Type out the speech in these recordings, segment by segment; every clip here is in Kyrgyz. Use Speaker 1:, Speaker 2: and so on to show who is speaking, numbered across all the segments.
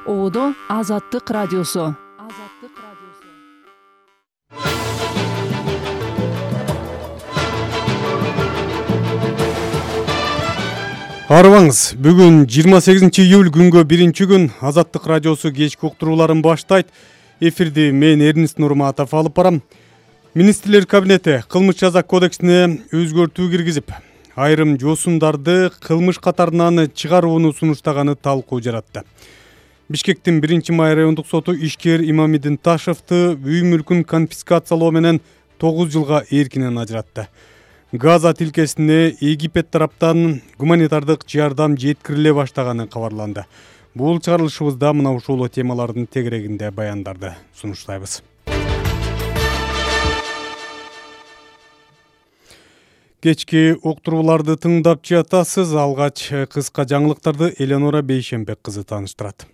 Speaker 1: Оодо Азаттык радиосу.
Speaker 2: Арыбаңыз, бүгүн 28-июль күнгө 1-күн Азаттык радиосу кечки уктурууларын баштайт. Эфирди мен Эрнис Нурматов алып барам. Министрлер кабинети кылмыш жаза кодексине өзгөртүү киргизип, айрым жосундарды кылмыш катарынан чыгарууну сунуштаганы талкуу жаратты. Бишкектин 1-май райондук соту ишкер Имамидин Ташевти үй мүлкүн конфискациялоо менен 9 жылга эркинен ажыратты. Газа тилкесине Египет тараптан гуманитардык жардам жеткириле баштаганы кабарланды. Бул чыгарылышыбызда мына ушул темалардын тегерегинде баяндарды сунуштайбыз. Кечки уктурууларды тыңдап жатасыз. Алгач кыска жаңылыктарды Эленора Бейшембек кызы тааныштырат.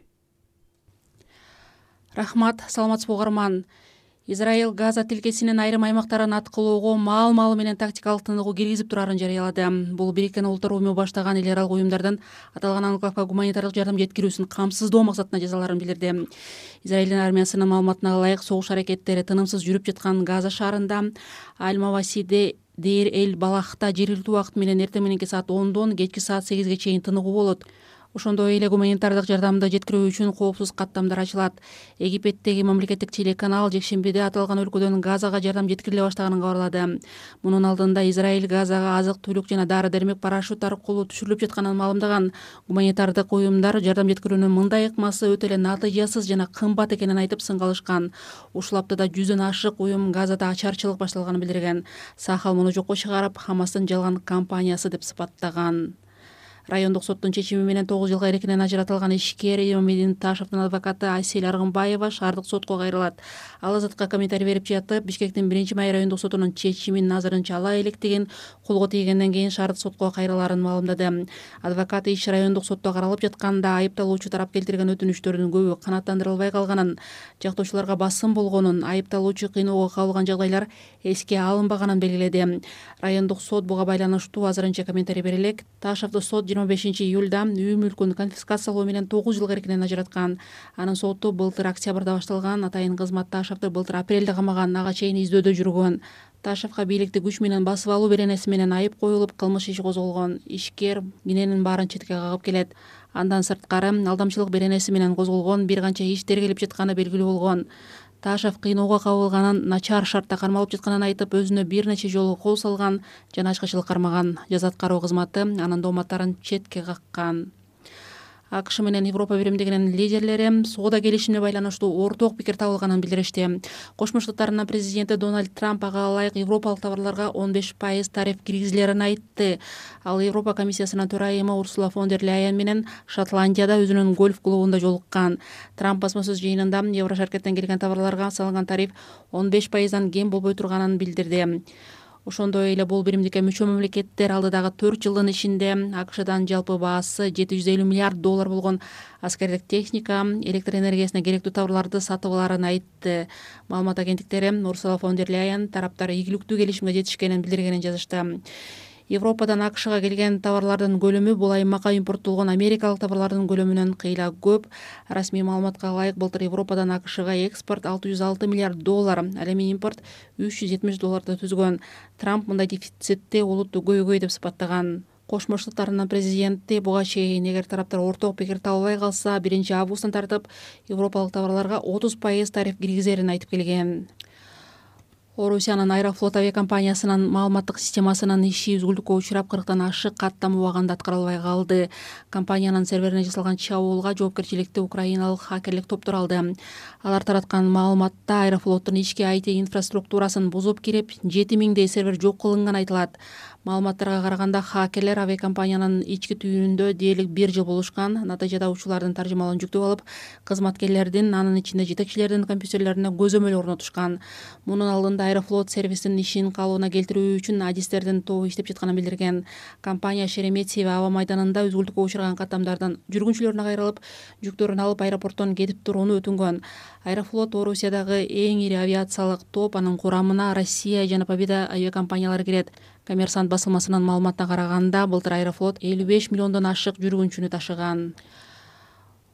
Speaker 3: Рахмат, саламатсызбы угарман. Израиль Газа тилкесинин айрым аймактарын аткылоого маал менен тактикалык тыныгуу киргизип турарын жарыялады. Бул Бириккен Улуттар Уюму баштаган эл аралык уюмдардын аталган анклавга гуманитардык жардам жеткирүүсүн камсыздоо максатында жазаларын билдирди. Израилдин армиясынын маалыматына ылайык согуш аракеттери тынымсыз жүрүп жаткан Газа шаарында Аль-Мавасиде Дейр эль Балахта жергиликтүү убакыт менен эртең мененки саат 10дон кечки саат 8ге чейин тыныгуу болот. Ошондой эле гуманитардык жардамды жеткирүү үчүн коопсуз каттамдар ачылат. Египеттеги мамлекеттик телеканал жекшембиде аталган өлкөдөн Газага жардам жеткириле баштаганын кабарлады. Мунун алдында Израиль Газага азык-түлүк жана дары-дармек парашют аркылуу түшүрүлүп жатканын маалымдаган. Гуманитардык уюмдар жардам жеткирүүнүн мындай ыкмасы өтө эле натыйжасыз жана кымбат экенин айтып сынга алышкан. Ушул аптада 100дөн ашык уюм Газада ачарчылык башталганын билдирген. Сахал муну жокко чыгарып, Хамастын жалган кампаниясы деп сыпаттаган. Райондук соттун чечими менен 9 жылга эркинен ажыратылган ишкер Имамидин Ташевтин адвокаты Айсель Аргынбаева шаардык сотко кайрылат. Ал Азатка комментарий берип жатып, Бишкектин 1-май райондук сотунун чечимин назарынча ала электигин, колго тийгенден кийин шаардык сотко кайрылаарын маалымдады. Адвокат иш райондук сотто каралып жатканда айыпталуучу тарап келтирген өтүнүчтөрдүн көбү канааттандырылбай калганын, жактоочуларга басым болгонун, айыпталуучу кыйноого кабылган жагдайлар эске алынбаганын белгиледи. Райондук сот буга байланыштуу азырынча комментарий бере элек. Ташевти сот 25-июлда үй мүлкүн конфискациялоо менен 9 жылга эркинен ажыраткан. Анын соту былтыр октябрда башталган. Атайын кызмат Ташевти былтыр апрелде камаган, ага чейин издөөдө жүргөн. Ташевга бийликти күч менен басып алуу беренеси менен айып коюлуп, кылмыш иши козголгон. Ишкер киненин баарын четке кагып келет. Андан сырткары алдамчылык беренеси менен козголгон бир канча иш тергелип жатканы белгилүү болгон. Ташев кыйноого кабылганын, начар шартта кармалып жатканын айтып, өзүнө бир нече жолу кол салган жана ачкычылык кармаган. Жаза аткаруу кызматы анын дооматтарын четке каккан. АКШ менен Европа биримдигинин лидерлери соода келишимине байланыштуу орток пикир табылганын билдиришти. Кошмо Штаттарынын президенти Дональд Трамп ага ылайык европалык товарларга 15% тариф киргизилерин айтты. Ал Европа комиссиясынын төрайымы Урсула фон дер Ляйен менен Шотландияда өзүнүн гольф клубунда жолуккан. Трамп басмасөз жыйынында Еврошаркеттен келген товарларга салынган тариф 15%дан кем болбой турганын билдирди. Ошондой эле бул биримдикке мүчө мамлекеттер алдыдагы 4 жылдын ичинде АКШдан жалпы баасы $750 миллиард болгон аскердик техника, электр энергиясына керектүү товарларды сатып аларын айтты. Маалымат агенттиктери Урсула фон дер Ляйен тараптар ийгиликтүү келишимге жетишкенин билдиргенин жазышты. Европадан АКШга келген товарлардын көлөмү бул аймакка импорттолгон америкалык товарлардын көлөмүнөн кыйла көп. Расмий маалыматка ылайык былтыр Европадан АКШга экспорт $606 миллиард, ал эми импорт $370 түзгөн. Трамп мындай дефицитти олуттуу көйгөй деп сыпаттаган. Кошмо Штаттарынын президенти буга чейин эгер тараптар орток пикир табылбай калса, 1-августтан тартып европалык товарларга 30% тариф киргизерин айтып келген. Орусиянын Аэрофлот авиакомпаниясынын маалыматтык системасынын иши үзгүлтүккө учурап 40тан ашык каттам убагында аткарылбай калды. Компаниянын серверине жасалган чабуулга жоопкерчиликти украиналык хакерлик топтор алды. Алар тараткан маалыматта Аэрофлоттун ички IT инфраструктурасын бузуп кирип, 7000дей сервер жок кылынган айтылат. Маалыматтарга караганда хакерлер авиакомпаниянын ички түйүнүндө дээрлик 1 жыл болушкан. Натыйжада учуулардын таржымалын жүктөп алып, кызматкерлердин, анын ичинде жетекчилердин компьютерлерине көзөмөл орнотушкан. Мунун алдында Аэрофлот сервистин ишин калыбына келтирүү үчүн адистердин тобу иштеп жатканын билдирген. Компания Шереметьево аба майданында үзгүлтүккө учураган каттамдардан жүргүнчүлөрүнө кайрылып, жүктөрүн алып аэропорттон кетип турууну өтүнгөн. Аэрофлот Орусиядагы эң ири авиациялык топ, анын курамына Россия жана Победа авиакомпаниялары кирет. Коммерсант басылмасынын маалыматына караганда, былтыр Аэрофлот 55 миллиондон ашык жүргүнчүнү ташыган.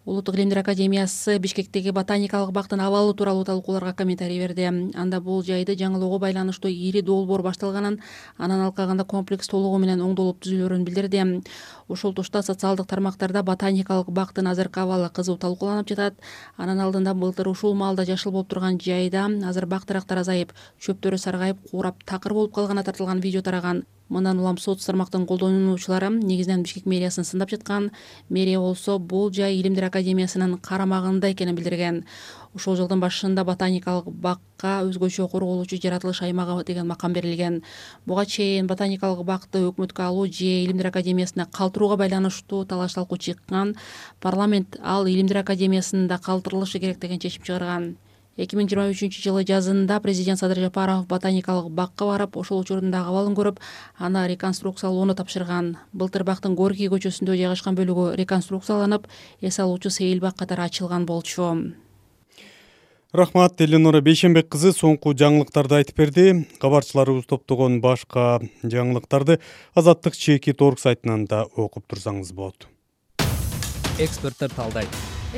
Speaker 3: Улуттук илимдер академиясы Бишкектеги ботаникалык бактын абалы тууралуу талкууларга комментарий берди. Анда бул жайды жаңылоого байланыштуу ири долбоор башталганын, анын алкагында комплекс толугу менен оңдолуп түзүлөрүн билдирди. Ушул тушта социалдык тармактарда ботаникалык бактын азыркы абалы кызуу талкууланып жатат. Анын алдында былтыр ушул маалда жашыл болуп турган жайда азыр бак дарактар азайып, чөптөрү саргайып, куурап такыр болуп калганы тартылган видео тараган. Мындан улам соц тармактын колдонуучулары негизинен Бишкек мэриясын сындап жаткан. Мэрия болсо бул жай илимдер академиясынын карамагында экенин билдирген. Ушул жылдын башында ботаникалык бакка өзгөчө корголуучу жаратылыш аймагы деген макам берилген. Буга чейин ботаникалык бакты өкмөткө алуу же илимдер академиясына калтырууга байланыштуу талаш талкуу чыккан. Парламент ал илимдер академиясында калтырылышы керек деген чечим чыгарган. 2023-жылы жазында президент Садыр Жапаров ботаникалык бакка барып, ошол учурдун абалын көрүп, аны реконструкциялоону тапшырган. Былтыр бактын Горький көчөсүндө жайгашкан бөлүгү реконструкцияланып, эс алуучу сейил бак катары ачылган болчу.
Speaker 2: Рахмат, Эленора Бейшенбек кызы соңку жаңылыктарды айтып берди. Кабарчыларыбыз топтогон башка жаңылыктарды Азаттык чеки торг сайтынан да окуп турсаңыз болот.
Speaker 4: Эксперттер талдайт.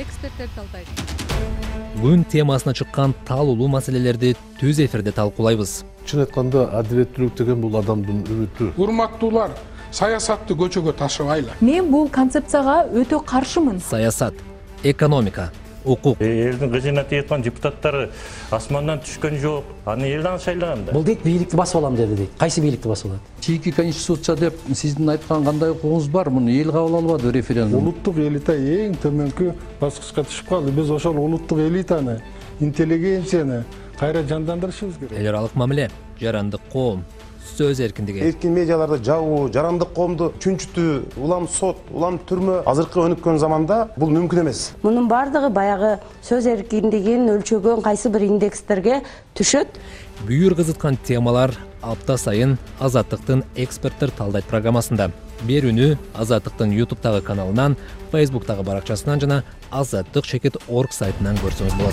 Speaker 4: Күн темасына чыккан талуулуу маселелерди түз эфирде талкуулайбыз.
Speaker 5: Чын айтканда, адилеттүүлүк деген бул адамдын үмүтү.
Speaker 6: Урматтуулар, саясатты көчөгө ташыбайлы.
Speaker 7: Мен бул концепцияга өтө каршымын.
Speaker 4: Саясат, экономика, укук.
Speaker 8: Элдин кызына тияткан депутаттары асмандан түшкөн жок. Аны элден шайлаган да.
Speaker 9: Бул дейт бийликти басып алам деди дейт. Кайсы бийликти басып алат? Чийки конституция деп сиздин айткан кандай укугуңуз бар? Муну эл кабыл албады референдум.
Speaker 5: Улуттук элита эң төмөнкү баскычка түшүп калды. Биз ошол улуттук элитаны, интеллигенцияны кайра жандандырышыбыз керек.
Speaker 4: Эл аралык мамиле, жарандык коом, сөз эркиндиги.
Speaker 10: Эркин медиаларды жабуу, жарандык коомду чүнчүтүү, улам сот, улам түрмө азыркы өнүккөн заманда бул мүмкүн эмес.
Speaker 11: Мунун бардыгы баягы сөз эркиндигин өлчөгөн кайсы бир индекстерге түшөт.
Speaker 4: Бүйүр кызыткан темалар апта сайын Азаттыктын эксперттер талдайт программасында. Берүүнү Азаттыктын YouTube'тагы каналынан, Facebook'тагы баракчасынан жана azattik.org сайтынан көрсөңүз болот.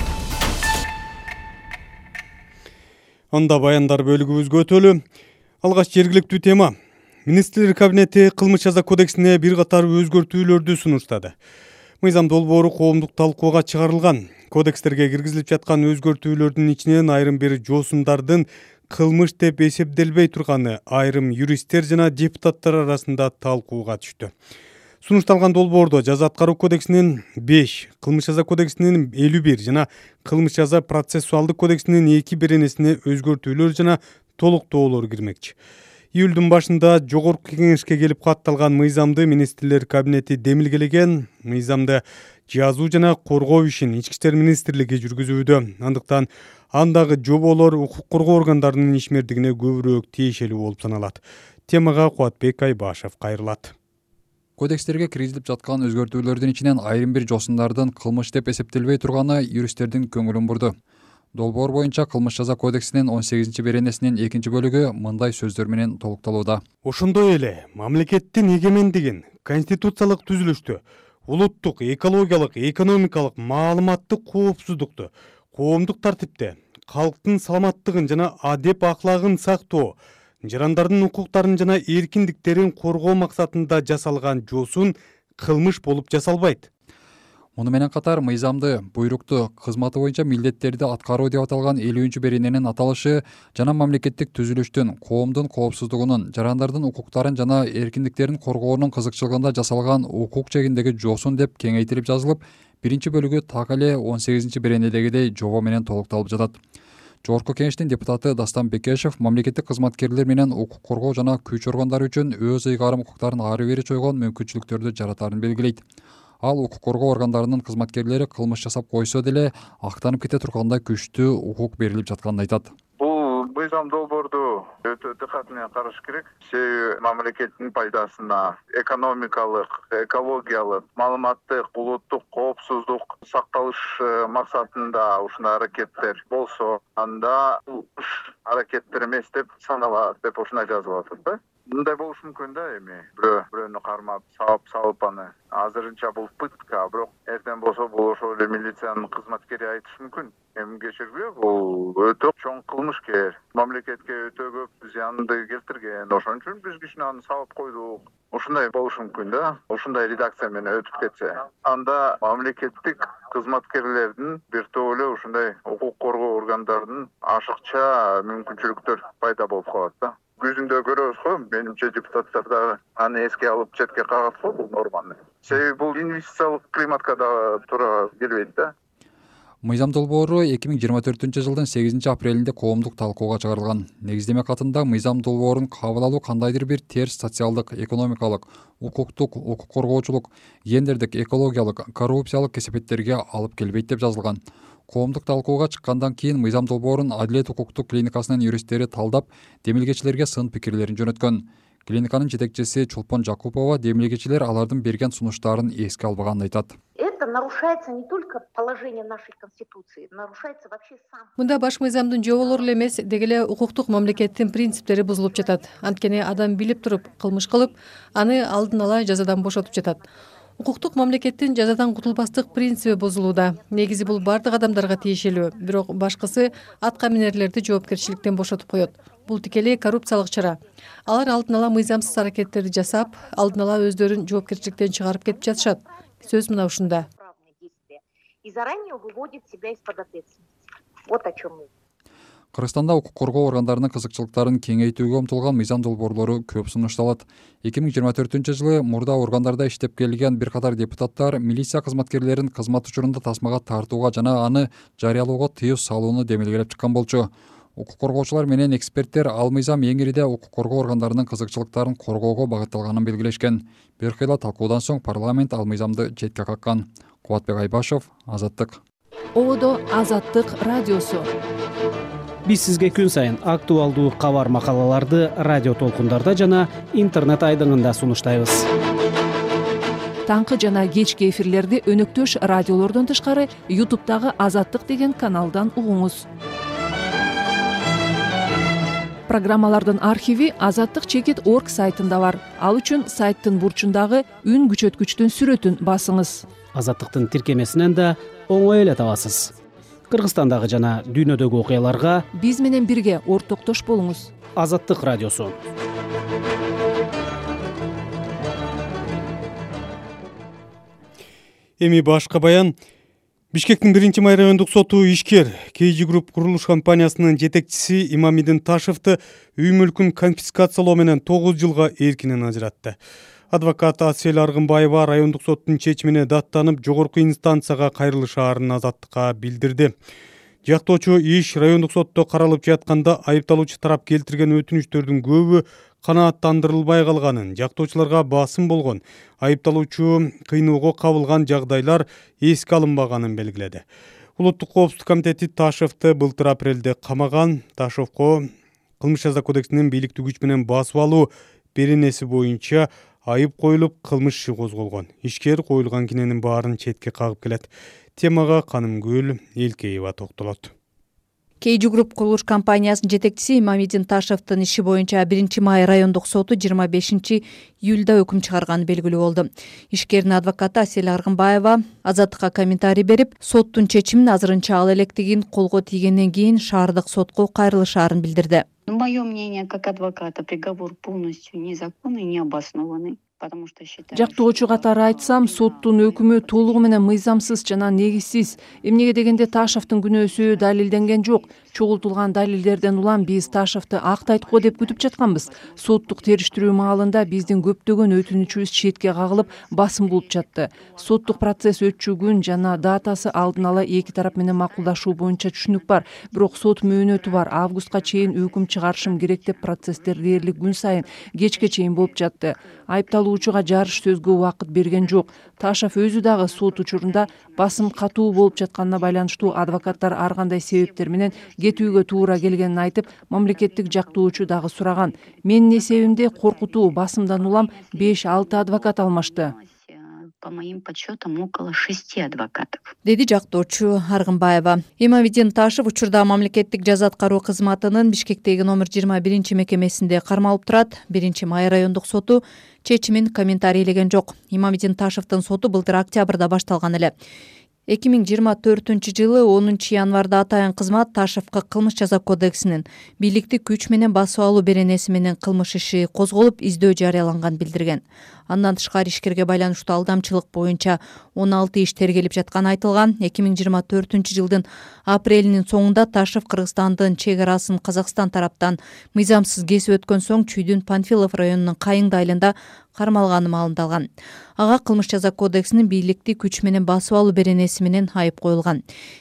Speaker 2: Анда баяндар бөлүгүбүзгө өтөлү. Алгач жергиликтүү тема. Министрлер кабинети кылмыш жаза кодексине бир катар өзгөртүүлөрдү сунуштады. Мыйзам долбоору коомдук талкууга чыгарылган. Кодекстерге киргизилип жаткан өзгөртүүлөрдүн ичинен айрым бир жоосундардын кылмыш деп эсептелбей турганы айрым юристтер жана депутаттар арасында талкууга түштү. Сунушталган долбоордо жаза аткаруу кодексинин 5, кылмыш жаза кодексинин 51 жана кылмыш жаза процессуалдык кодексинин 2 беренесине өзгөртүүлөр жана толуктоолор кирмекчи. Июлдун башында жогорку кеңешке келип катталган мыйзамды министрлер кабинети демилгелеген. Мыйзамды жазуу жана коргоо ишин Ички иштер министрлиги жүргүзүүдө. Андыктан андагы жоболор укук коргоо органдарынын ишмердигине көбүрөөк тиешелүү болуп саналат. Темага Кубатбек Айбашев кайрылат.
Speaker 12: Кодекстерге киргизилип жаткан өзгөртүүлөрдүн ичинен айрым бир жоосундардын кылмыш деп эсептелбей турганы юристтердин көңүлүн бурду. Долбоор боюнча кылмыш жаза кодексинин 18 беренесинин 2 бөлүгү мындай сөздөр менен толукталууда.
Speaker 2: Ошондой эле мамлекеттин эгемендигин, конституциялык түзүлүштү, улуттук, экологиялык, экономикалык, маалыматтык коопсуздукту, коомдук тартипти, калктын саламаттыгын жана адеп аклагын сактоо, жарандардын укуктарын жана эркиндиктерин коргоо максатында жасалган жоосун кылмыш болуп жасалбайт.
Speaker 12: Муну менен катар мыйзамды, буйрукту, кызматы боюнча милдеттерди аткаруу деп аталган 50 берененин аталышы жана мамлекеттик түзүлүштүн, коомдун коопсуздугунун, жарандардын укуктарын жана эркиндиктерин коргоонун кызыкчылыгында жасалган укук чегиндеги жоосун деп кеңейтилип жазылып, 1 бөлүгү так эле 18 беренедегидей жобо менен толукталып жатат. Жогорку кеңештин депутаты Дастан Бекешев мамлекеттик кызматкерлер менен укук коргоо жана күч органдары үчүн өз ыйгарым укуктарын ары бери чойгон мүмкүнчүлүктөрдү жаратарын белгилейт. Ал укук коргоо органдарынын кызматкерлери кылмыш жасап койсо деле актанып кете тургандай күчтүү укук берилип жатканын айтат.
Speaker 13: Бул мыйзам долбоорду өтө дыкат менен караш керек. Себеби мамлекеттин пайдасына экономикалык, экологиялык, маалыматтык, улуттук коопсуздук сакталыш максатында ушундай аракеттер болсо, анда аракеттер эмес деп саналат деп ушундай жазылып атат да. Мындай болуш мүмкүн да, эми бирөөнү кармап, салып аны. Азырынча бул пытка, бирок эртең болсо бул ошол эле милициянын кызматкери айтышы мүмкүн. Эми кечирбей, бул өтө чоң кылмышкер. Мамлекетке өтө көп зыянды келтирген. Ошон үчүн биз кишини аны сабап койдук. Ушундай болушу мүмкүн да. Ушундай редакция менен өтүп кетсе. Анда мамлекеттик кызматкерлердин бир топ эле ушундай укук коргоо органдарынын ашыкча мүмкүнчүлүктөр пайда болуп калат да. Күзүндө көрөбүз го, менимче депутаттар дагы аны эске алып четке кагат го бул норманы. Себеби бул инвестициялык климатка дагы туура келбейт да.
Speaker 12: Мыйзам долбоору 2024 жылдын 8 апрелинде коомдук талкууга чыгарылган. Негиздеме катында мыйзам долбоорун кабыл алуу кандайдыр бир терс социалдык, экономикалык, укуктук, укук коргоочулук, гендердик, экологиялык, коррупциялык кесепеттерге алып келбейт деп жазылган. Коомдук талкууга чыккандан кийин мыйзам долбоорун Адилет укуктук клиникасынын юристтери талдап, демилгечилерге сын пикирлерин жөнөткөн. Клиниканын жетекчиси Чолпон Жакупова демилгечилер алардын берген сунуштарын эске албаганын айтат.
Speaker 14: Это нарушается не только положение нашей Конституции, нарушается вообще сам.
Speaker 15: Мында баш мыйзамдын жоболору эле эмес, деги эле укуктук мамлекеттин принциптери бузулуп жатат. Анткени адам билип туруп кылмыш кылып, аны алдын ала жазадан бошотуп жатат. Укуктук мамлекеттин жазадан кутулбастык принциби бузулууда. Негизи бул бардык адамдарга тиешелүү, бирок башкысы атка минерлерди жоопкерчиликтен бошотуп коет. Бул тикелей коррупциялык чара. Алар алдын ала мыйзамсыз аракеттерди жасап, алдын ала өздөрүн жоопкерчиликтен чыгарып кетип жатышат. Сөз мына ушунда.
Speaker 14: И заранее выводит себя из-под ответственности. Вот о чем мы.
Speaker 12: Кыргызстанда укук коргоо органдарынын кызыкчылыктарын кеңейтүүгө умтулган мыйзам долбоорлору көп сунушталат. 2024 жылы мурда органдарда иштеп келген бир катар депутаттар милиция кызматкерлерин кызмат учурунда тасмага тартууга жана аны жарыялоого тыюу салууну демилгелеп чыккан болчу. Укук коргоочулар менен эксперттер ал мыйзам эң ириде укук коргоо органдарынын кызыкчылыктарын коргоого багытталганын белгилешкен. Бир кыйла талкуудан соң парламент ал мыйзамды четке каккан. Кубатбек Айбашев, Азаттык.
Speaker 1: Ободо Азаттык радиосу.
Speaker 16: Биз сизге күн сайын актуалдуу кабар макалаларды радио толкундарда жана интернет айдыңында сунуштайбыз.
Speaker 1: Таңкы жана кечки эфирлерди өнөктөш радиолордон тышкары YouTube'дагы Азаттык деген каналдан угуңуз. Программалардын архиви azattik.org сайтында бар. Ал үчүн сайттын бурчундагы үн күчөткүчтүн сүрөтүн басыңыз.
Speaker 16: Азаттыктын тиркемесинен да оңой эле табасыз. Кыргызстандагы жана дүйнөдөгү окуяларга
Speaker 1: биз менен бирге ортоктош болуңуз.
Speaker 16: Азаттык радиосу.
Speaker 2: Эми башка баян. Бишкектин 1-май райондук соту ишкер KG Group курулуш компаниясынын жетекчиси Имамидин Ташевди үй мүлкүн конфискациялоо менен 9 жылга эркинен ажыратты. Адвокат Асель Аргынбаева райондук соттун чечимине даттанып, жогорку инстанцияга кайрылышаарын Азаттыкка билдирди. Жактоочу иш райондук сотто каралып жатканда айыпталуучу тарап келтирген өтүнүчтөрдүн көбү канааттандырылбай калганын, жактоочуларга басым болгон, айыпталуучу кыйноого кабылган жагдайлар эске алынбаганын белгиледи. Улуттук коопсуздук комитети Ташевди былтыр апрелде камаган. Ташевго кылмыш жаза кодексинин бийликтүү күч менен басып алуу беренеси боюнча айып коюлуп, кылмыш иши козголгон. Ишкер коюлган киненин баарын четке кагып келет. Темага Канымгүл Элкеева токтолот.
Speaker 17: KG Group курулуш компаниясынын жетекчиси Имамидин Ташевдин иши боюнча 1-май райондук соту 25 июлда өкүм чыгарганы белгилүү болду. Ишкердин адвокаты Асель Аргынбаева Азаттыкка комментарий берип, соттун чечимин азырынча ал электигин колго тийгенден кийин шаардык сотко кайрылышаарын билдирди.
Speaker 18: Мое мнение как адвоката, приговор полностью незаконный и необоснованный.
Speaker 1: Жактоочу катары айтсам, соттун өкүмү толугу менен мыйзамсыз жана негизсиз. Эмнеге дегенде Ташевдин күнөөсү далилденген жок. Чогултулган далилдерден улам биз Ташевди актайт го деп күтүп жатканбыз. Соттук териштирүү маалында биздин көптөгөн өтүнүчүбүз четке кагылып, басым болуп жатты. Соттук процесс өтчү күн жана датасы алдын ала эки тарап менен макулдашуу боюнча түшүнүк бар. Бирок сот мөөнөтү бар. Августка чейин өкүм чыгарышым керек деп процесстер дээрлик күн сайын кечке чейин болуп жатты. Айыпталуучуга жарыш сөзгө убакыт берген жок. Ташев өзү дагы сот учурунда басым катуу болуп жатканына байланыштуу адвокаттар ар кандай себептер менен кетүүгө туура келгенин айтып, мамлекеттик жактоочу дагы сураган. Менин эсебимде коркутуу басымдан улам 5-6 адвокат алмашты.
Speaker 18: По моим подсчетам, около 6 адвокатов.
Speaker 17: Деди жактоочу Аргынбаева. Имамидин Ташев учурда мамлекеттик жаза аткаруу кызматынын Бишкектеги номер 21 мекемесинде кармалып турат. 1-май райондук соту чечимин комментарийлеген жок. Имамидин Ташевдин соту былтыр октябрда башталган эле. 2024-жылы 10 январда атайын кызмат Ташевка кылмыш жаза кодексинин бийликти күч менен басып алуу беренеси менен кылмыш иши козголуп издөө жарыяланган билдирген. Андан тышкары ишкерге байланыштуу алдамчылык боюнча 16 иш тергелип жатканы айтылган. 2024-жылдын апрелинин соңунда Ташев Кыргызстандын чек арасын Казакстан тараптан мыйзамсыз кесип өткөн соң Чүйдүн Панфилов районунун Кайыңды айылында кармалганы маалымдалган. Ага кылмыш жаза кодексинин бийликти күч менен басып алуу беренеси менен айып коюлган.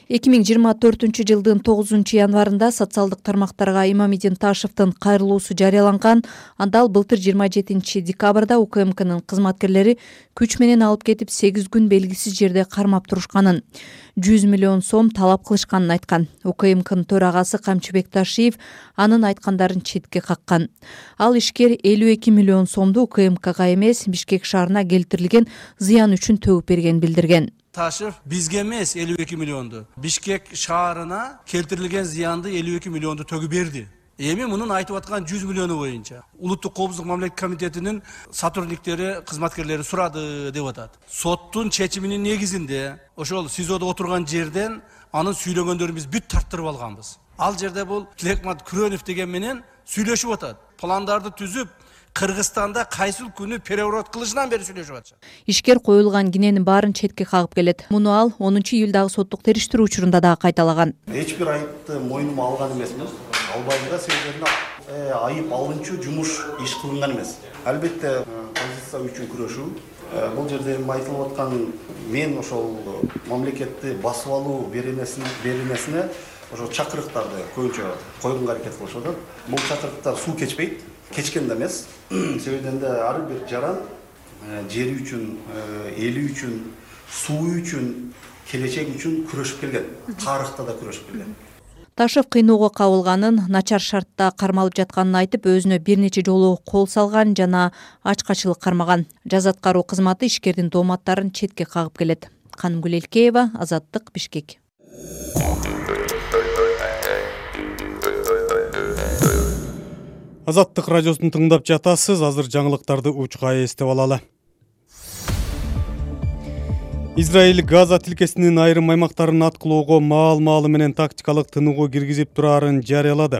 Speaker 17: 2024-жылдын 9 январында социалдык тармактарга Имамидин Ташевдин кайрылуусу жарыяланган. Анда ал былтыр 27 декабрда УКМКнын кызматкерлери күч менен алып кетип 8 күн белгисиз жерде кармап турушканын, 100 миллион сом талап кылышканын айткан. УКМКнын төрагасы Камчыбек Ташиев анын айткандарын четке каккан. Ал ишкер 52 миллион сомду УКМКга эмес, Бишкек шаарына келтирилген зыян үчүн төгүп бергенин билдирген.
Speaker 19: Ташев бизге эмес 52 миллионду, Бишкек шаарына келтирилген зыянды 52 миллионду төгүп берди. Эми мунун айтып аткан 100 миллиону боюнча Улуттук коопсуздук мамлекеттик комитетинин сотрудниктери, кызматкерлери сурады деп атат. Соттун чечиминин негизинде ошол СИЗОдо отурган жерден анын сүйлөгөндөрүн биз бүт тарттырып алганбыз. Ал жерде бул Тилекмат Күрөнов деген менен сүйлөшүп атат. Пландарды түзүп, Кыргызстанда кайсыл күнү переворот кылышынан бери сүйлөшүп атышат.
Speaker 17: Ишкер коюлган киненин баарын четке кагып келет. Муну ал 10 июлдагы соттук териштирүү учурунда дагы кайталаган.
Speaker 20: Эч бир айыпты мойнума алган эмесмин. Албайда себебинде айып алынчу жумуш иш кылынган эмес. Албетте позиция үчүн күрөшүү. Бул жерде айтылып аткан мен ошол мамлекетти басып алуу беренесине ошо чакырыктарды көбүнчө койгонго аракет кылышып атат. Бул чакырыктар суу кечпейт, кечкен да эмес. Себебинде ар бир жаран жери үчүн, эли үчүн, суу үчүн, келечек үчүн күрөшүп келген. Тарыхта да күрөшүп келген.
Speaker 17: Ташев кыйноого кабылганын, начар шартта кармалып жатканын айтып, өзүнө бир нече жолу кол салган жана ачкачылык кармаган. Жаза аткаруу кызматы ишкердин дооматтарын четке кагып келет. Канымгүл Элкеева, Азаттык, Бишкек.
Speaker 2: Азаттык радиосун тыңдап жатасыз. Азыр жаңылыктарды учка эстеп алалы. Израиль Газа тилкесинин айрым аймактарын аткылоого маал-маалы менен тактикалык тыныгуу киргизип турарын жарыялады.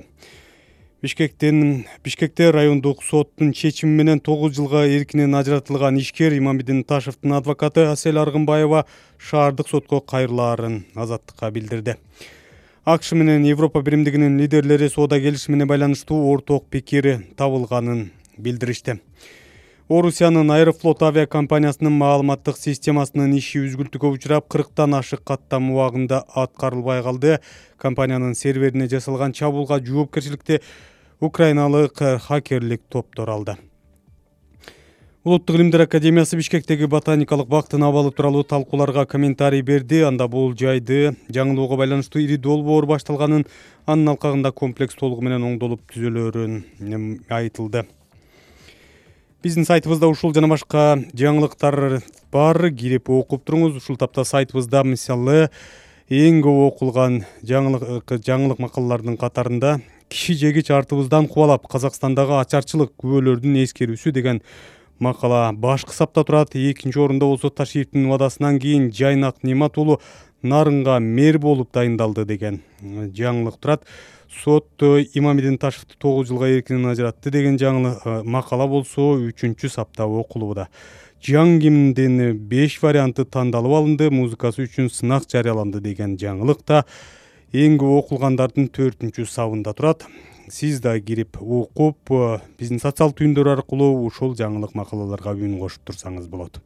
Speaker 2: Бишкекте райондук соттун чечими менен 9 жылга эркинен ажыратылган ишкер Имамидин Ташевдин адвокаты Асель Аргынбаева шаардык сотко кайрылаарын Азаттыкка билдирди. АКШ менен Европа биримдигинин лидерлери соода келишимине байланыштуу орток пикири табылганын билдиришти. Орусиянын Аэрофлот авиакомпаниясынын маалыматтык системасынын иши үзгүлтүккө учурап 40тан ашык каттам убагында аткарылбай калды. Компаниянын серверине жасалган чабуулга жоопкерчиликти украиналык хакерлик топтор алды. Улуттук илимдер академиясы Бишкектеги ботаникалык бактын абалы тууралуу талкууларга комментарий берди. Анда бул жайды жаңылоого байланыштуу ири долбоор башталганын, анын алкагында комплекс толугу менен оңдолуп түзөлөрүн айтылды. Биздин сайтыбызда ушул жана башка жаңылыктар бар. Кирип окуп туруңуз. Ушул тапта сайтыбызда мисалы эң көп окулган жаңылык макалалардын катарында киши жегич артыбыздан кубалап Казакстандагы ачарчылык күбөлөрдүн эскерүүсү деген макала башкы сапта турат. Экинчи орунда болсо Ташиевдин убадасынан кийин Жайнак Немат уулу нарынга мэр болуп дайындалды деген жаңылык турат. Сот Имамидин Ташевди 9 жылга эркинен ажыратты деген макала болсо 3-чү сапта окулууда. Жаң гимндин 5 варианты тандалып алынды, музыкасы үчүн сынак жарыяланды деген жаңылык да эң көп окулгандардын 4-чү сабында турат. Сиз да кирип окуп, биздин социал түйүндөр аркылуу ушул жаңылык макалаларга үн кошуп турсаңыз болот.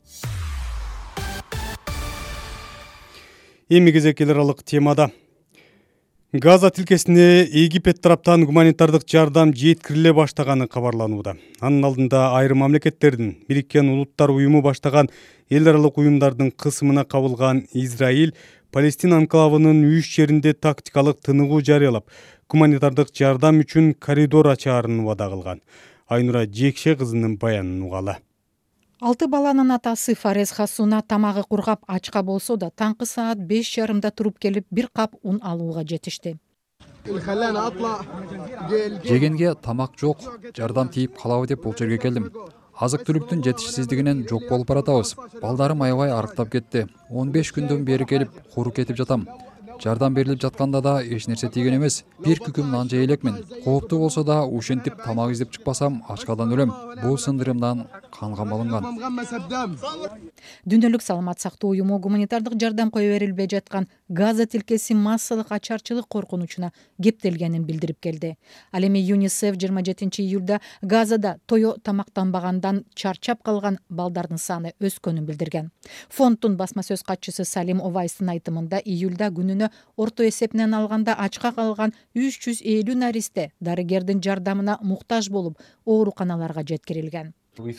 Speaker 2: Эми кезек эл аралык темада. Газа тилкесине Египет тараптан гуманитардык жардам жеткириле баштаганы кабарланууда. Анын алдында айрым мамлекеттердин Бириккен Улуттар уюму баштаган эл аралык уюмдардын кысымына кабылган Израиль Палестина анклавынын 3 жеринде тактикалык тыныгуу жарыялап, гуманитардык жардам үчүн коридор ачаарын убада кылган. Айнура Жекше кызынын баянын угалы.
Speaker 21: 6 баланын атасы Фарез Хасуна тамагы кургап ачка болсо да таңкы саат 5:30 туруп келип бир кап ун алууга жетишти.
Speaker 12: Жегенге тамак жок, жардам тийип калабы деп бул жерге келдим. азык түлүктүн жетишсиздигинен жок болуп баратабыз. Балдарым аябай арыктап кетти. 15 күндөн бери келип куру кетип жатам. Жардам берилип жатканда да эч нерсе тийген эмес. Бир күкүм нан жей элекмин. Кооптуу болсо да ушинтип тамак издеп чыкпасам ачкадан өлөм. Бул сындырымдан канга малынган.
Speaker 21: Дүйнөлүк саламат сактоо уюму гуманитардык жардам кое берилбей жаткан Газа тилкеси массалык ачарчылык коркунучуна кептелгенин билдирип келди. Ал эми ЮНИСЕФ 27-июлда Газада тое тамактанбагандан чарчап калган балдардын саны өскөнүн билдирген. Фонддун басма сөз катчысы Салим Овайстын айтымында июлда күнүнө орто эсепинен алганда ачка калган 350 наристе дарыгердин жардамына муктаж болуп ооруканаларга жеткирилген.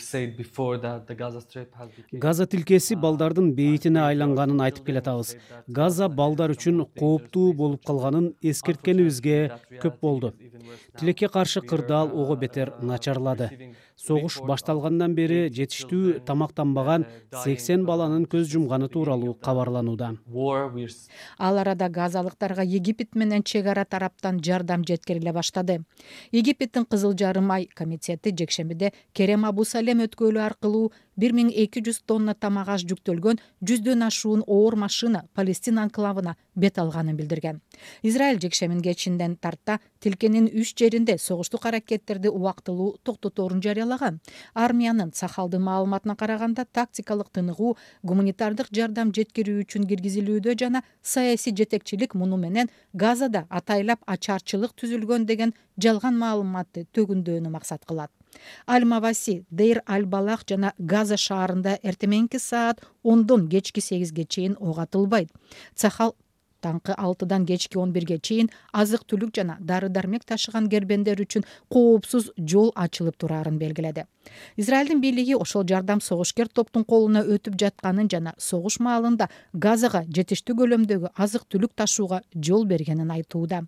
Speaker 16: Газа тилкеси балдардын бейитине айланганын айтып келатабыз. Газа балдар үчүн кооптуу болуп калганын эскерткенибизге көп болду. Тилекке каршы кырдаал ого бетер начарлады. Согуш башталгандан бери жетиштүү тамактанбаган 80 баланын көз жумганы тууралуу кабарланууда. Ал арада газалыктарга Египет менен чек ара тараптан жардам жеткириле баштады. Египеттин Кызыл Жарым ай комитети жекшембиде Керем Абу Салем өткөлү аркылуу 1200 тонна тамак аш жүктөлгөн 100дөн ашуун оор машина Палестина анклавына бет алганын билдирген. Израиль жекшембин кечинден тарта тилкенин 3 жеринде согуштук аракеттерди убактылуу токтоторун жарыялаган. Армиянын Сахалдын маалыматына караганда тактикалык тыныгуу гуманитардык жардам жеткирүү үчүн киргизилүүдө жана саясий жетекчилик муну менен Газада атайлап ачарчылык түзүлгөн деген жалган маалыматты төгүндөөнү максат кылат. Аль-Маваси, Дейр Аль-Балах жана Газа шаарында эртеменки саат 10дон кечки 8ге чейин ок атылбайт. Сахал таңкы 6дан кечки 11ге чейин азык түлүк жана дары-дармек ташыган кербендер үчүн коопсуз жол ачылып турарын белгиледи. Израилдин бийлиги ошол жардам согушкер топтун колуна өтүп жатканын жана согуш маалында Газага жетиштүү көлөмдөгү азык түлүк ташууга жол бергенин айтууда.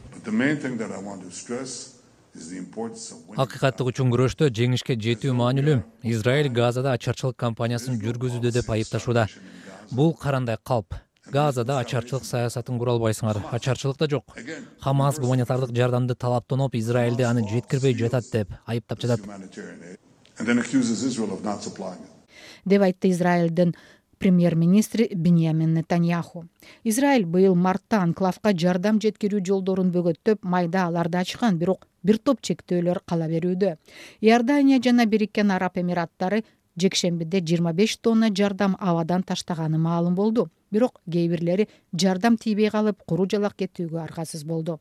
Speaker 4: Акыйкаттык үчүн күрөштө жеңишке жетүү маанилүү. Израиль Газада ачарчылык кампаниясын жүргүзүүдө деп айыпташууда. Бул карандай калп. Газада ачарчылык саясатын кура албайсыңар. Ачарчылык да жок. Хамас гуманитардык жардамды талаптоноп, Израилди аны жеткирбей жатат деп айыптап жатат.
Speaker 21: Деп айтты Израилдин премьер-министри Биньямин Нетаньяху. Израиль быйыл мартта анклавга жардам жеткирүү жолдорун бөгөттөп, майда аларды ачкан, бирок бир топ чектөөлөр кала берүүдө. Иордания жана Бириккен Араб Эмираттары жекшембиде 25 тонна жардам абадан таштаганы маалым болду. Бирок кээ бирлери жардам тийбей калып, куру жалак кетүүгө аргасыз болду.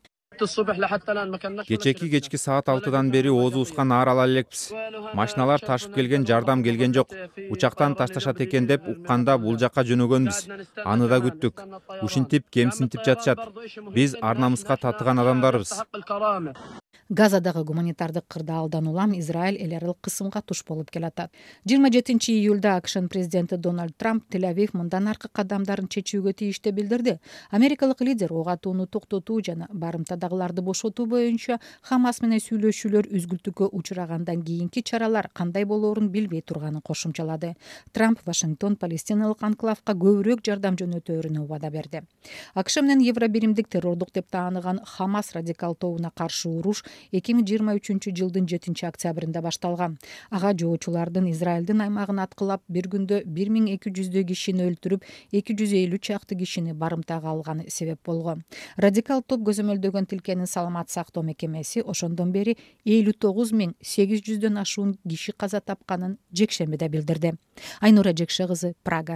Speaker 3: Кечки саат 6дан бери оозубузга наар ала элекпиз. Машиналар ташып келген, жардам келген жок. Учактан ташташат экен деп укканда бул жакка жөнөгөнбүз. Аны да күттүк. Ушинтип кемсинтип жатышат. Биз ар намыска татыган адамдарбыз.
Speaker 21: Газадагы гуманитардык кырдаалдан улам Израиль эл аралык кысымга туш болуп келатат. 27-июлда АКШнын президенти Дональд Трамп Тель-Авив мындан аркы кадамдарын чечүүгө тийиштүү билдирди. Америкалык лидер ок атууну токтотуу жана барымтадагыларды бошотуу боюнча Хамас менен сүйлөшүүлөр үзгүлтүккө учурагандан кийинки чаралар кандай болоорун билбей турганын кошумчалады. Трамп Вашингтон Палестиналык анклавга көбүрөөк жардам жөнөтөөрүнө убада берди. АКШ менен Евробиримдик террордук деп тааныган Хамас радикал тобуна каршы уруш 2023-жылдын 7-октябрында башталган. Ага жоочулардын Израилдин аймагын аткылап, бир күндө 1200 кишини өлтүрүп, 250 чакты кишини барымтага алганы себеп болгон. Радикал топ көзөмөлдөгөн тилкенин саламат сактоо мекемеси ошондон бери 59.800дөн ашуун киши каза тапканын жекшембиде билдирди. Айнура Жекше кызы, Прага.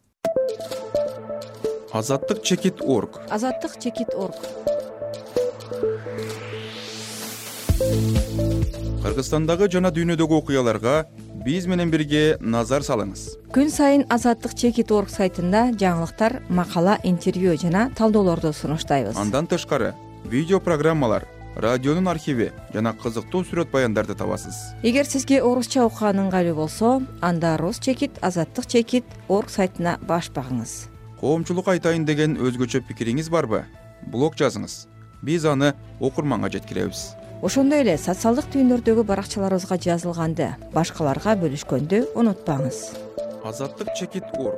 Speaker 3: Азаттык чекит.org.
Speaker 17: Азаттык чекит.org.
Speaker 3: Кыргызстандагы жана дүйнөдөгү окуяларга биз менен бирге назар салыңыз.
Speaker 17: Күн сайын Азаттык чекит.org сайтында жаңылыктар, макала, интервью жана талдоолорду сунуштайбыз.
Speaker 3: Андан тышкары видео программалар, радионун архиви жана кызыктуу сүрөт баяндарды табасыз.
Speaker 17: Эгер сизге орусча окуган ыңгайлуу болсо, анда Рус чекит, Азаттык чекит.org сайтына баш багыңыз.
Speaker 3: Коомчулук айтайын деген өзгөчө пикириңиз барбы? Блог жазыңыз. Биз аны окурманга жеткиребиз.
Speaker 17: Ошондой эле социалдык түйүндөрдөгү баракчаларыбызга жазылганды башкаларга бөлүшкөндү унутпаңыз.
Speaker 3: Азаттык чекит.org.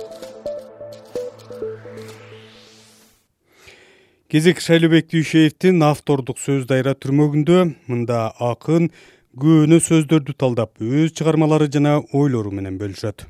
Speaker 2: Кезек Шайлыбек Дүйшеевдин автордук сөз дайра түрмөгүндө. Мында акын көөнө сөздөрдү талдап өз чыгармалары жана ойлору менен бөлүшөт.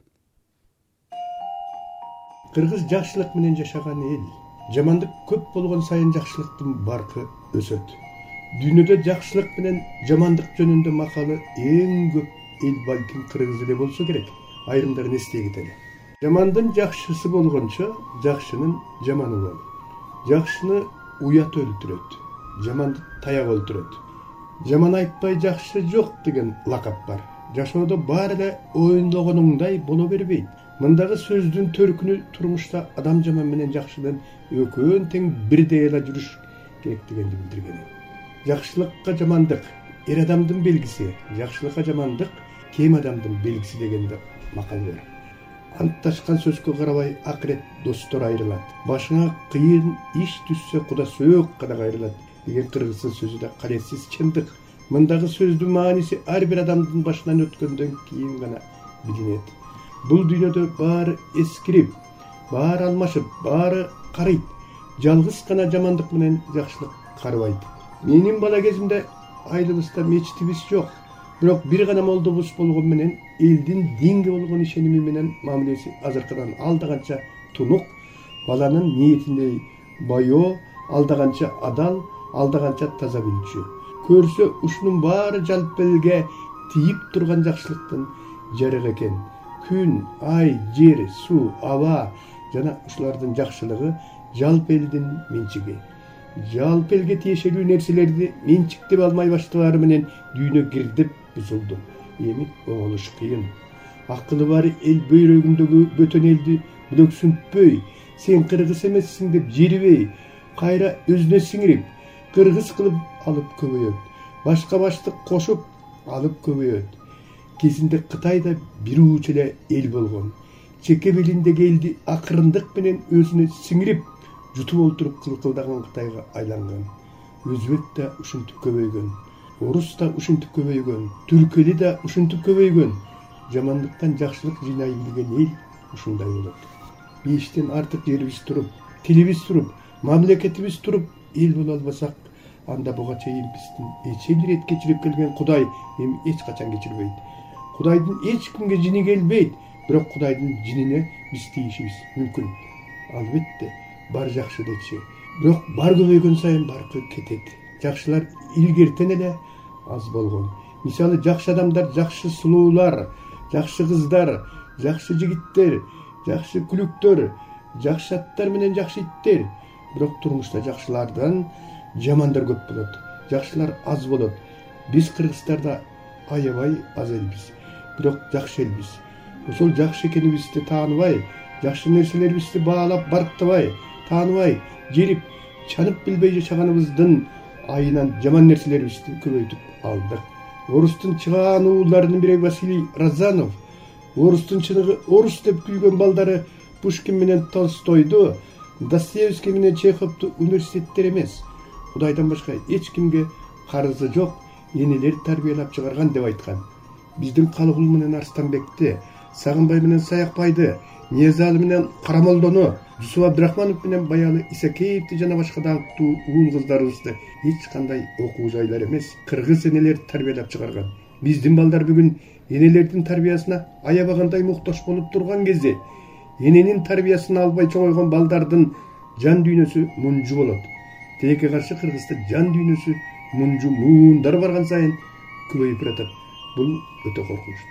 Speaker 6: Кыргыз жакшылык менен жашаган эл. Жамандык көп болгон сайын жакшылыктын баркы өсөт. Дүйнөдө жакшылык менен жамандык жөнүндө макалы эң көп эл балким кыргыз эле болсо керек. Айрымдары не істей кетели. Жамандын жакшысы болгончо жакшынын жаманы бол. Жакшыны уят өлтүрөт, жаманды таяк өлтүрөт. Жаман айтпай жакшы жок деген лакап бар. Жашоодо баары эле оюндогонуңдай боло бербейт. Мындагы сөздүн төркүнү турмушта адам жаман менен жакшынын экөөнүн тең бирдей эле жүрүш керектигенди билдирген. Жакшылыкка жамандык эр адамдын белгиси, жакшылыкка жамандык кем адамдын белгиси дегенде макал бар. Антташкан сөзгө карабай акырет достор айрылат. Башыңа кыйын иш түшсө куда сөөк гана кайрылат деген кыргыздын сөзү да калессиз чындык. Мындагы сөздүн мааниси ар бир адамдын башынан өткөндөн кийин гана билинет. Бул дүйнөдө баары эскирип, баары алмашып, баары карыйт. Жалгыз гана жамандык менен жакшылык карыбайт. Менин бала кезимде айылыбызда мечитибиз жок. Бирок бир гана молдобуз болгон менен элдин динге болгон ишеними менен мамилеси азыркыдан алдаганча тунук, баланын ниетиндей байоо, алдаганча адал, алдаганча таза билчү. Көрсө ушунун баары жалп элге тийип турган жакшылыктын жарыгы экен. Күн, ай, жер, суу, аба жана ушулардын жакшылыгы жалп элдин менчиги. Жалп элге тиешелүү нерселерди менчиктеп алмай баштаары менен дүйнө кирдип бузулду. Эми оңолуш кыйын. Акылы бар эл бөйрөгүндөгү бөтөн элди бүлөксүнтпөй, сен кыргыз эмессиң деп жерибей, кайра өзүнө сиңирип, кыргыз кылып алып көбөйөт. Башка баштык кошуп алып көбөйөт. Кезинде Кытайда бир уч эле эл болгон. Чеке белиндеги элди акырындык менен өзүнө сиңирип, жутуп олтуруп кылкылдаган Кытайга айланган. Өзбек да ушинтип көбөйгөн. Орус да ушинтип көбөйгөн. Түркели да ушинтип көбөйгөн. Жамандыктан жакшылык жыйнай билген эл ушундай болот. Бештен артык жерибиз туруп, тилибиз туруп, мамлекетибиз туруп эл боло албасак, анда буга чейин биздин эче бир рет кечирип келген Кудай эми эч качан кечирбейт. Кудайдын эч кимге жини келбейт, бирок Кудайдын жинине биз тийишибиз мүмкүн. Албетте бар жакшы дечи. Бирок бар көбөйгөн сайын баркы кетет. Жакшылар илгертен эле аз болгон. Мисалы жакшы адамдар, жакшы сулуулар, жакшы кыздар, жакшы жигиттер, жакшы күлүктөр, жакшы аттар менен жакшы иттер. Бирок турмушта жакшылардан жамандар көп болот. Жакшылар аз болот. Биз кыргыздарда аябай аз элбиз. Бирок жакшы элбиз. Ошол жакшы экенибизди тааныбай, жакшы нерселерибизди баалап барктабай, тааныбай, жерип, чанып билбей жашаганыбыздын айынан жаман нерселерибизди көбөйтүп алдык. Орустун чыгаан уулдарынын бири Василий Разанов, орустун чыныгы орус деп күйгөн балдары Пушкин менен Толстойду, Достоевский менен Чеховду университеттер эмес, Кудайдан башка эч кимге карызы жок энелер тарбиялап чыгарган деп айткан. Биздин Калыгул менен Арстанбекти, Сагынбай менен Саякбайды, Ниязалы менен Карамолдону, Жусуп Абдрахманов менен Баялы Исакеевди жана башка даңктуу уул кыздарыбызды эч кандай окуу жайлар эмес, кыргыз энелер тарбиялап чыгарган. Биздин балдар бүгүн энелердин тарбиясына аябагандай муктаж болуп турган кезде, эненин тарбиясын албай чоңойгон балдардын жан дүйнөсү мунжу болот. Тилекке каршы Кыргызда жан дүйнөсү мунжу муундар барган сайын көбөйүп баратат. Бул өтө коркунучтуу.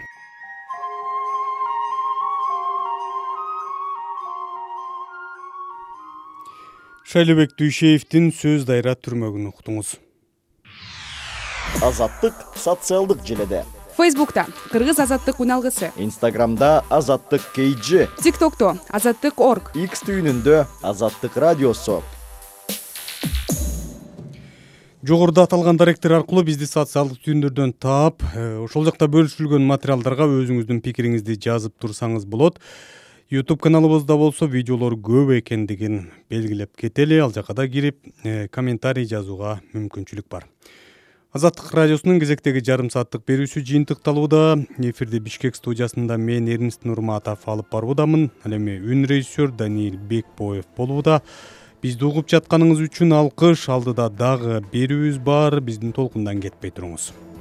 Speaker 2: Шайлыбек Дүйшеевдин сөз дайра түрмөгүн уктуңуз.
Speaker 22: Азаттык социалдык желеде.
Speaker 23: Фейсбукта Кыргыз азаттык уналгысы.
Speaker 22: Инстаграмда Азаттык KG.
Speaker 23: ТикТокто Азаттык.орг.
Speaker 22: X түйүнүндө Азаттык радиосу.
Speaker 2: Жогоруда аталган даректер аркылуу бизди социалдык түйүндөрдөн таап, ошол жакта бөлүшүлгөн материалдарга өзүңүздүн пикириңизди жазып турсаңыз болот. YouTube каналыбызда болсо видеолор көп экендигин белгилеп кетели. Ал жакка да кирип, комментарий жазууга мүмкүнчүлүк бар. Азаттык радиосунун кезектеги жарым сааттык берүүсү жыйынтыкталууда. Эфирди Бишкек студиясында мен Эрнест Нурматов алып баруудамын. Ал эми үн режиссер Даниил Бекбоев болууда. Бизди угуп жатканыңыз үчүн алкыш. Алдыда дагы берүүбүз бар. Биздин толкундан кетпей туруңуз.